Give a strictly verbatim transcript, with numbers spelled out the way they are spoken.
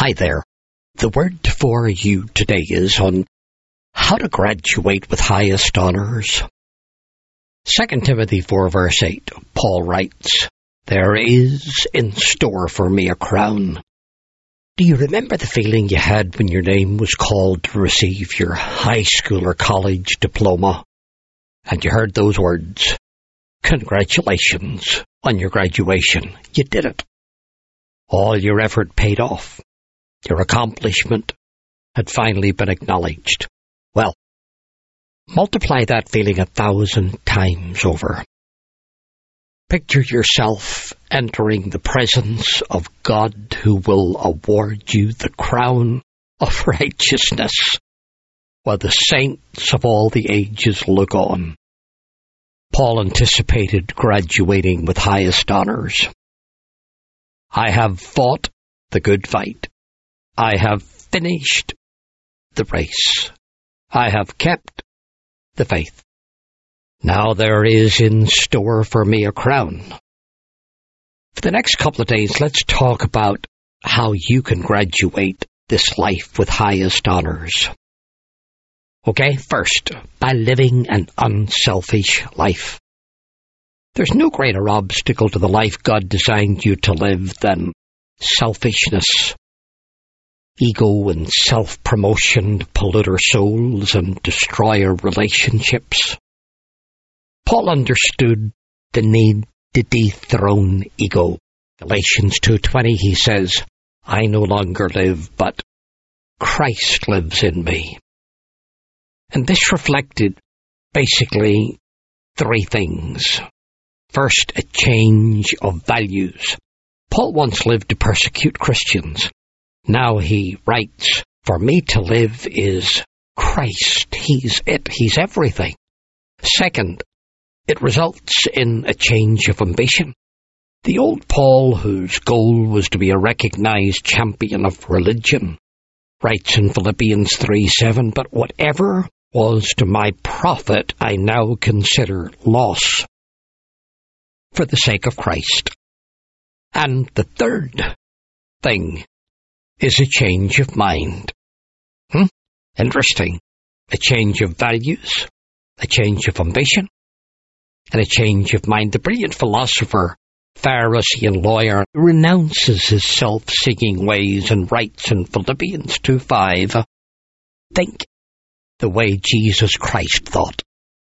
Hi there. The word for you today is on how to graduate with highest honors. Second Timothy four verse eight, Paul writes, "There is in store for me a crown." Do you remember the feeling you had when your name was called to receive your high school or college diploma? And you heard those words, "Congratulations on your graduation. You did it." All your effort paid off. Your accomplishment had finally been acknowledged. Well, multiply that feeling a thousand times over. Picture yourself entering the presence of God who will award you the crown of righteousness, while the saints of all the ages look on. Paul anticipated graduating with highest honors. "I have fought the good fight. I have finished the race. I have kept the faith. Now there is in store for me a crown." For the next couple of days, let's talk about how you can graduate this life with highest honors. Okay, first, by living an unselfish life. There's no greater obstacle to the life God designed you to live than selfishness. Ego and self-promotion pollute our souls and destroy our relationships. Paul understood the need to dethrone ego. Galatians two twenty, he says, "I no longer live, but Christ lives in me." And this reflected basically three things. First, a change of values. Paul once lived to persecute Christians. Now he writes, "For me to live is Christ. He's it. He's everything." Second, it results in a change of ambition. The old Paul, whose goal was to be a recognized champion of religion, writes in Philippians three seven, "But whatever was to my profit, I now consider loss for the sake of Christ." And the third thing is a change of mind. Hmm? Interesting. A change of values, a change of ambition, and a change of mind. The brilliant philosopher, Pharisee and lawyer renounces his self-seeking ways and writes in Philippians two five, "Think the way Jesus Christ thought."